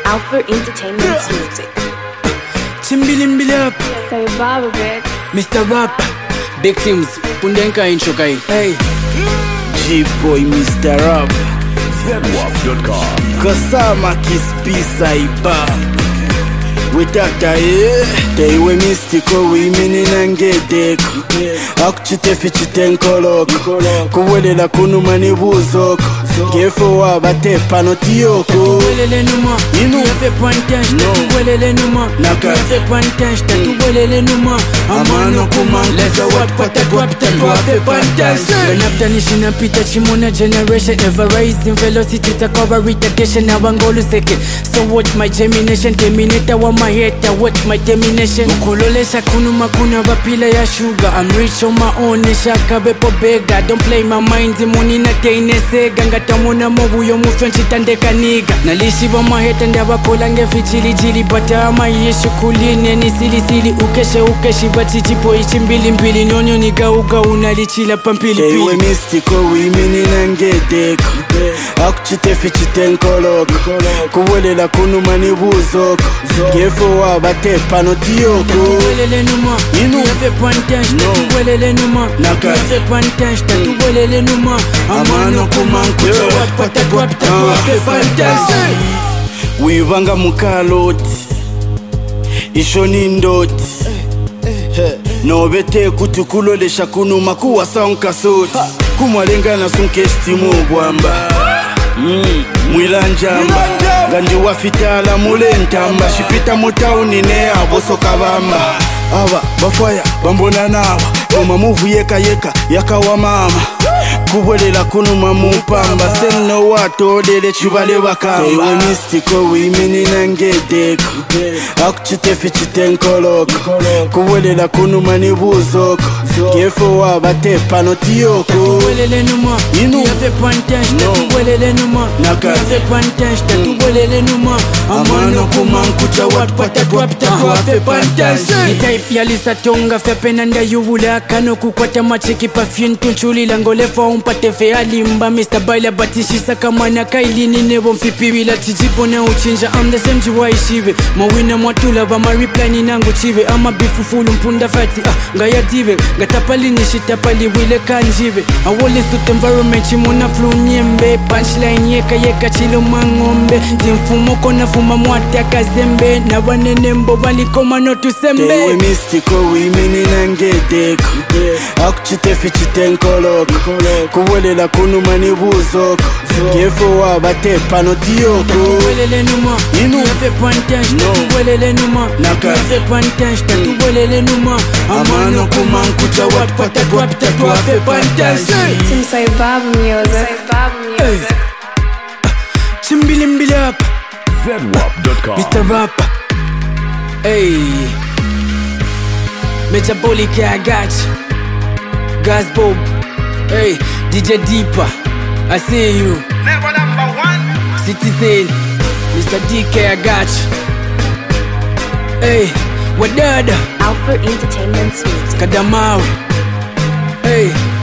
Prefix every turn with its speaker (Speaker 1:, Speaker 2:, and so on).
Speaker 1: Alpha Entertainment's music.
Speaker 2: Chimbili up.
Speaker 1: Say Baba Big.
Speaker 2: Mr. Rap. Big teams. Pundenka in Shokai. Hey. G-Boy Mr. Rap.
Speaker 3: ZWAP.com.
Speaker 2: Kasama kispisa iba. Witata Tewe mistiko wimini nangedeko Akuchitefi chitenkoloko Kuwelela kunumani buzoko Gefo wabate panotiyoko
Speaker 4: Tatuwelele numa Tuyafe pantash Tatuwelele numa Tuyafe pantash Tatuwelele numa Amano kumangeza Tuwafe pantash Benafta nishina pita chimona generation Ever rising velocity Takora retardation Awangolu seke So watch my gemination Terminator wa my head I watch my termination Ukololesha kunuma kuna wapila ya sugar I'm rich on my own Nishaka bepo bega Don't play my mind Muni na teinesega Ngatamuna mobu yo mufrenchi tandeka niga Nalishi wa maheta ndaba polange fichili jili Bata ama yeshu kuline ni sili sili Ukeshe bati jipo ichi mbili mbili Nonyo niga uga unalichila pampili pili
Speaker 2: Tewe mistiko wimini nangedeko Akuchitefi chitenkoloko Kuwelela kunumani buzoko Gefo wabate panotiyoko
Speaker 4: Tatuwelele numa Tuyafe pantash Tatuwelele numa Tuyafe pantash Tatuwelele numa Amano kumankucha Tuwafe pantash
Speaker 2: Wivanga mukaloti Ishoni ndoti Nobete kutukulolesha kunuma kuwa saunkasoti Kumwalenga na sunkestimu gwamba Mwilanjamba Gandi wafitala mulentamba Shipita mutauni ne abosoka bamba Aba bafaya bambona nawa Koma muvu yeka yakawa mama Kubolela kunuma mupamba Senno watodele chubale bakamba Tewe mistiko wimini nangedeko Akuchitefi chitenkoloko Kubolela kunuma ni buzoko Gefo wabate panotiyoko
Speaker 4: Tatuwelele numa Tuyafe pantash Tatuwelele numa Tuyafe pantash Tatuwelele numa Amano kumankucha Tuwafe pantash Ni type ya lisa tonga Fepe nanda yuwula Kano kukwata machiki Pafyun tunchuli Langolefa umpate fe alimba Mr. Baila batishisa kama na kailini Nebo mfipi wila chijipo na uchinja I'm the same jiwa ishive Mawina mwatula Bama reply ni nangu chive Ama bifu fulu mpunda fati Ngaya dive Gatapali nishitapali wile kanjive Awole suit environment Chimuna flu nyembe Punchline yeka chilo mangombe Zimfumo kona fuma mwate akazembe Na wanene mbo balikoma no tusembe
Speaker 2: Tewe mistiko wimini nangedeko Akuchitefi chitenkoloko Kuwelela kunuma ni buzoko Gefo wabate panotiyoko
Speaker 4: Tatuwelele numa Tuyafe pantash Tatuwelele numa Tuyafe pantash Tatuwelele numa Amano kumankucha Tuwafe pantash
Speaker 1: Tim Say Baba Music.
Speaker 4: Chimbili up
Speaker 3: ZWAP.com.
Speaker 4: Mr. Rap. Hey Metabolic I got you Gas Bob. Hey DJ Deeper I see you
Speaker 5: Never #1
Speaker 4: Citizen Mr. DK I got you. Hey Wadada
Speaker 1: Alpha Entertainment's music.
Speaker 4: Kadamawi. Hey